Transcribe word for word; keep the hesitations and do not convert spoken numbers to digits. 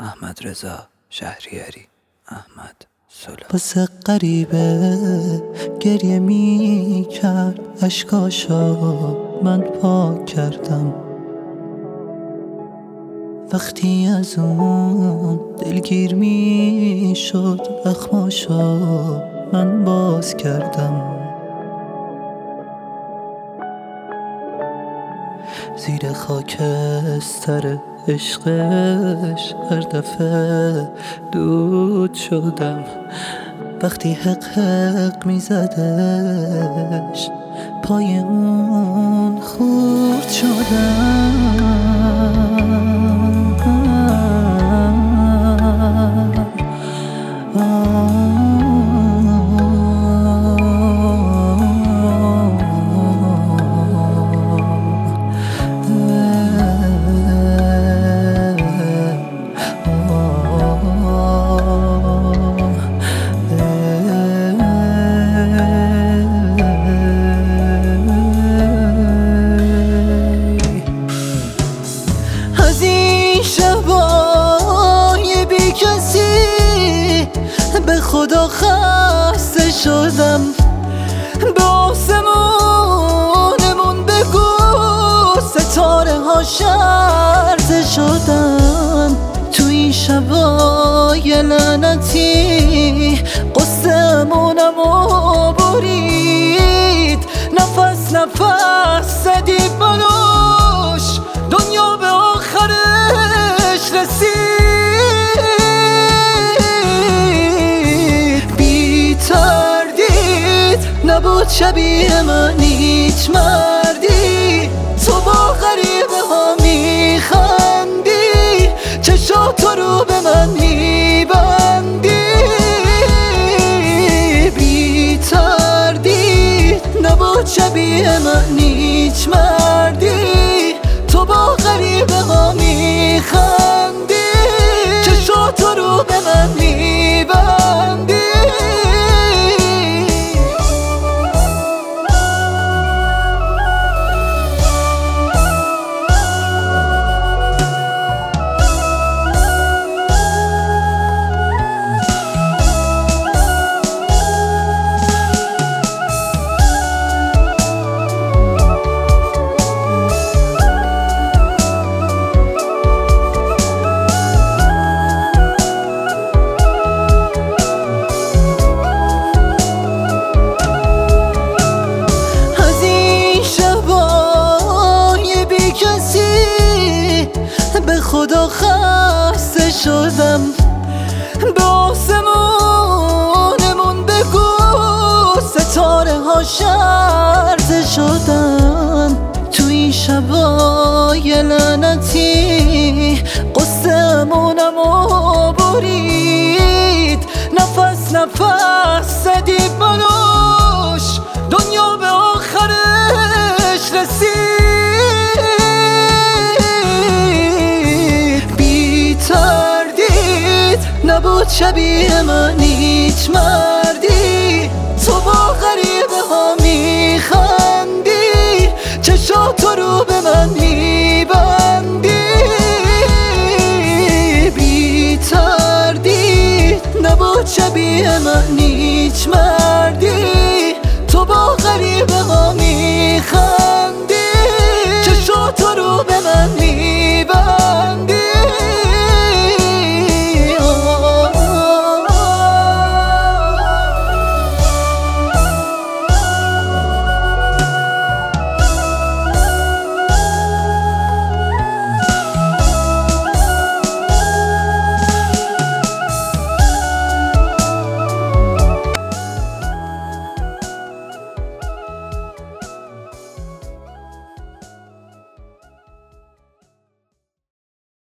احمد رضا شهریاری. احمد سولا. واسه غریبه گریه می کرد، اشکاشا من پاک کردم. وقتی از اون دلگیر می شد، اخماشا من باز کردم. زیر خاکستر عشقش هر دفعه دود شدم. وقتی حق حق می زدش پای اون خورد شدم. به خدا خسته شدم، به آسمونمون بگو ستاره ها شرط شدن. تو این شبای لعنتی قصه‌مونمو برید، نفس نفس زدی بلوش، دنیا به آخرش رسید. نبود شبیه من هیچ مردی، تو با غریبه ها میخندی، چشاتو رو به من میبندی. بی تردید نبود شبیه من هیچ مردی، تو با غریبه ها میخندی، چشاتو رو به من میبندی. به خدا خسته شدم، به آسمونمون بگو ستاره ها شرط شدن. تو این شبای لعنتی قصه‌مونمو برید، نفس نفس زدی بلوش، دنیا به آخرش رسید. نبود شبیه من هیچ مردی، تو با غریبه ها میخندی، چشاتو رو به من میبندی. بی تردید نبود شبیه من هیچ مردی، تو با غریبه ها میخندی، چشاتو رو به من میبندی.